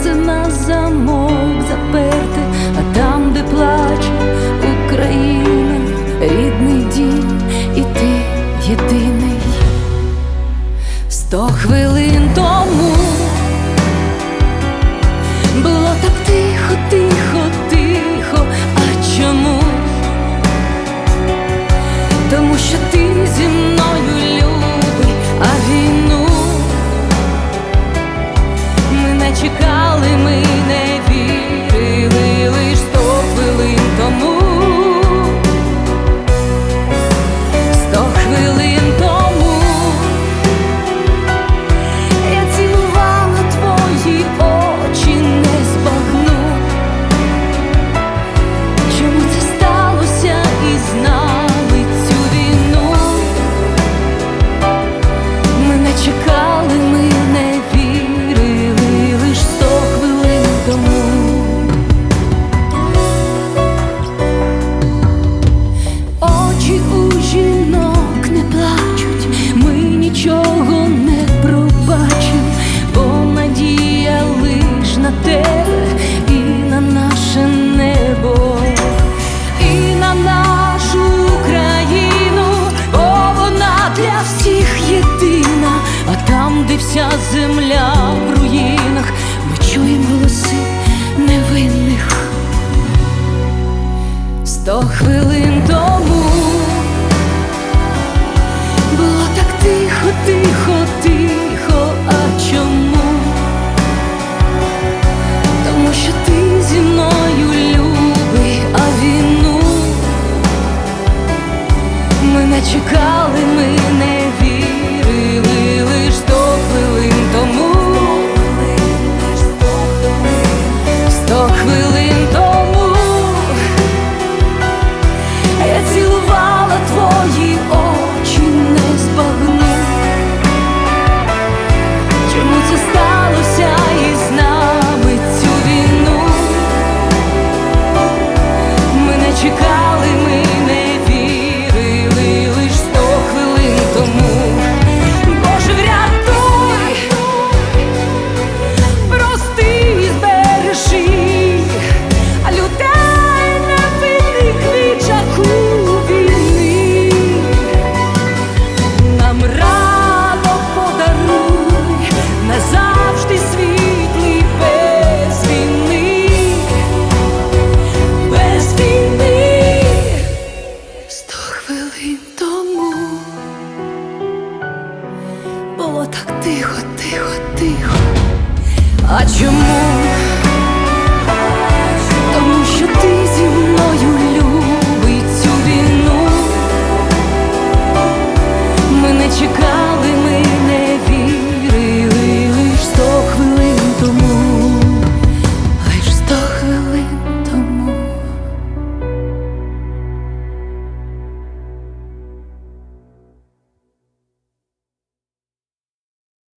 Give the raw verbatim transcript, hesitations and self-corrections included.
серце на замок заперте, а там, де плаче Україна, рідний дім, і ти єдиний. Сто хвилин тому було так тихо, тихо, тихо. А чому? Тому що ти зі мною, любий, а війну ми не чекали, ми не вірили, лиш сто хвилин тому. Сто хвилин тому я цілувала твої очі, не збагну, чому це сталося із нами цю війну. Ми не чекали, ми не вірили, лиш сто хвилин тому. Очі у жінок не плачуть, ми нічого не пробачим, бо надія лиш на тебе і на наше небо, і на нашу Україну, бо вона для всіх єдина. А там, де вся земля в руїнах, ми чуємо голоси невинних. Сто хвилин тому було так тихо, тихо, тихо. А чому? Тому що ти зі мною, любий, а війну ми не чекали, ми не вірили, лиш сто хвилин тому. Сто хвилин тому я цілувала твої очі, не збагну, чому це сталося із нами цю війну. Ми не чекали, ми не вірили, лиш сто хвилин тому. Боже, врятуй, прости, збережи людей невинних від жаху війни. Нам ранок подаруй, назавжди світлий, без війни, без війни. Сто хвилин тому було так тихо, тихо, тихо. А чому? Тому що ти зі мною,